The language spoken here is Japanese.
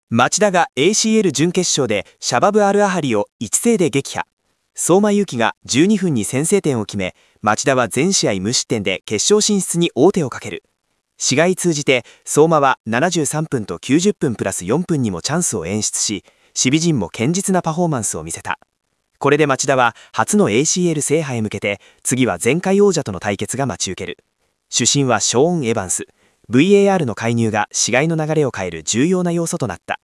町田が ACL 準決勝でシャバブ・アル・アハリを1制で撃破。相馬勇紀が12分に先制点を決め、町田は全試合無失点で決勝進出に王手をかける。試合通じて相馬は73分と90分プラス4分にもチャンスを演出し、守備陣も堅実なパフォーマンスを見せた。これで町田は初の ACL 制覇へ向けて、次は前回王者との対決が待ち受ける。主審はショーン・エヴァンス。VAR の介入が試合の流れを変える重要な要素となった。